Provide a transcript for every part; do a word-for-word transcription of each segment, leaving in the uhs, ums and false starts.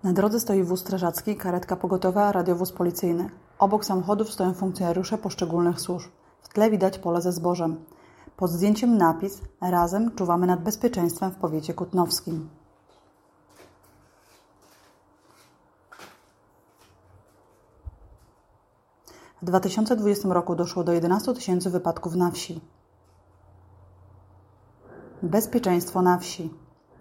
Na drodze stoi wóz strażacki, karetka pogotowia, radiowóz policyjny. Obok samochodów stoją funkcjonariusze poszczególnych służb. W tle widać pole ze zbożem. Pod zdjęciem napis: Razem czuwamy nad bezpieczeństwem w powiecie kutnowskim. W dwa tysiące dwudziestym roku doszło do jedenastu tysięcy wypadków na wsi. Bezpieczeństwo na wsi.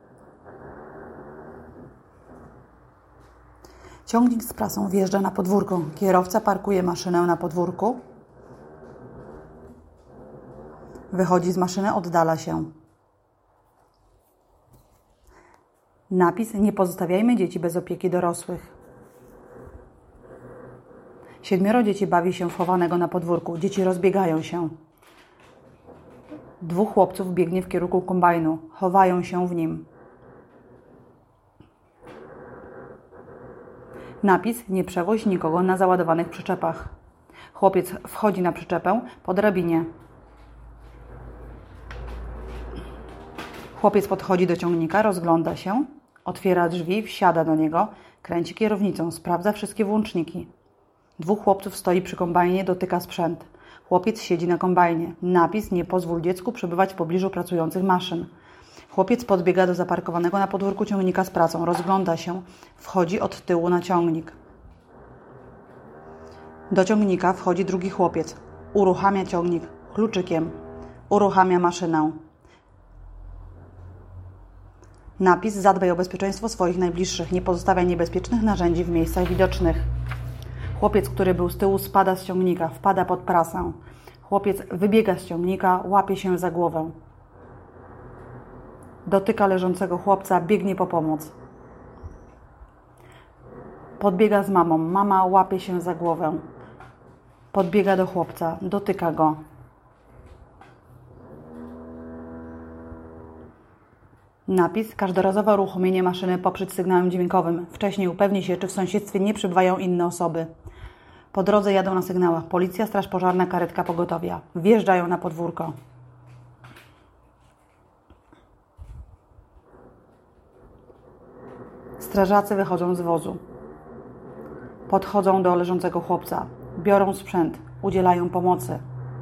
Ciągnik z prasą wjeżdża na podwórko. Kierowca parkuje maszynę na podwórku. Wychodzi z maszyny, oddala się. Napis: Nie pozostawiajmy dzieci bez opieki dorosłych. Siedmioro dzieci bawi się wchowanego na podwórku. Dzieci rozbiegają się. Dwóch chłopców biegnie w kierunku kombajnu. Chowają się w nim. Napis: Nie przewoź nikogo na załadowanych przyczepach. Chłopiec wchodzi na przyczepę po drabinie. Chłopiec podchodzi do ciągnika, rozgląda się, otwiera drzwi, wsiada do niego, kręci kierownicą, sprawdza wszystkie włączniki. Dwóch chłopców stoi przy kombajnie, dotyka sprzęt. Chłopiec siedzi na kombajnie. Napis: Nie pozwól dziecku przebywać w pobliżu pracujących maszyn. Chłopiec podbiega do zaparkowanego na podwórku ciągnika z pracą, rozgląda się, wchodzi od tyłu na ciągnik. Do ciągnika wchodzi drugi chłopiec. Uruchamia ciągnik kluczykiem. Uruchamia maszynę. Napis: Zadbaj o bezpieczeństwo swoich najbliższych. Nie pozostawiaj niebezpiecznych narzędzi w miejscach widocznych. Chłopiec, który był z tyłu, spada z ciągnika, wpada pod prasę. Chłopiec wybiega z ciągnika, łapie się za głowę. Dotyka leżącego chłopca, biegnie po pomoc. Podbiega z mamą. Mama łapie się za głowę. Podbiega do chłopca, dotyka go. Napis: Każdorazowe uruchomienie maszyny poprzez sygnałem dźwiękowym. Wcześniej upewnij się, czy w sąsiedztwie nie przebywają inne osoby. Po drodze jadą na sygnałach policja, straż pożarna, karetka pogotowia. Wjeżdżają na podwórko. Strażacy wychodzą z wozu. Podchodzą do leżącego chłopca. Biorą sprzęt. Udzielają pomocy.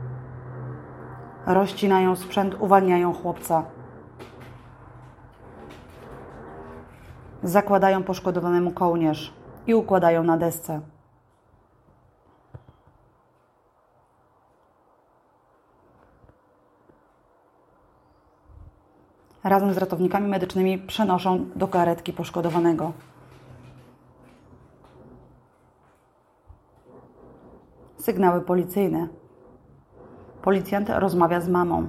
Rozcinają sprzęt, uwalniają chłopca. Zakładają poszkodowanemu kołnierz i układają na desce. Razem z ratownikami medycznymi przenoszą do karetki poszkodowanego. Sygnały policyjne. Policjant rozmawia z mamą.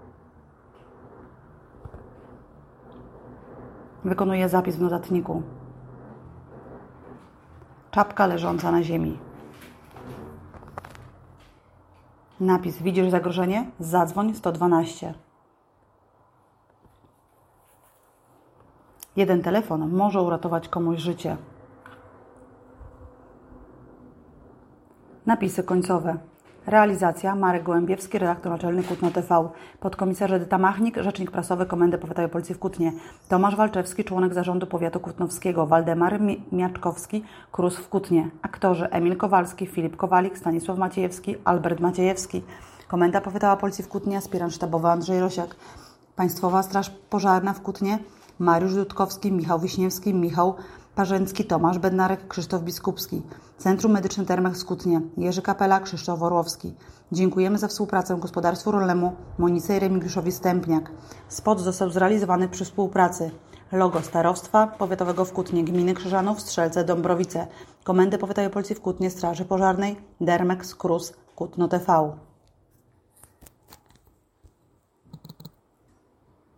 Wykonuje zapis w notatniku. Czapka leżąca na ziemi. Napis: Widzisz zagrożenie? Zadzwoń sto dwanaście. Jeden telefon może uratować komuś życie. Napisy końcowe. Realizacja: Marek Gołębiewski, redaktor naczelny Kutno T V. Podkomisarz Edyta Machnik, rzecznik prasowy Komendy Powiatowej Policji w Kutnie. Tomasz Walczewski, członek zarządu powiatu kutnowskiego. Waldemar Miaczkowski, K R U S w Kutnie. Aktorzy: Emil Kowalski, Filip Kowalik, Stanisław Maciejewski, Albert Maciejewski. Komenda Powiatowa Policji w Kutnie, aspirant sztabowy Andrzej Rosiak. Państwowa Straż Pożarna w Kutnie: Mariusz Dudkowski, Michał Wiśniewski, Michał Parzęcki, Tomasz Bednarek, Krzysztof Biskupski. Centrum Medyczne Termech w Kutnie: Jerzy Kapela, Krzysztof Orłowski. Dziękujemy za współpracę Gospodarstwu Rolnemu Monice i Remigiuszowi Stępniak. Spot został zrealizowany przy współpracy logo Starostwa Powiatowego w Kutnie, Gminy Krzyżanów, Strzelce, Dąbrowice, Komendy Powiatowej Policji w Kutnie, Straży Pożarnej, Dermex, K R U S, Kutno T V.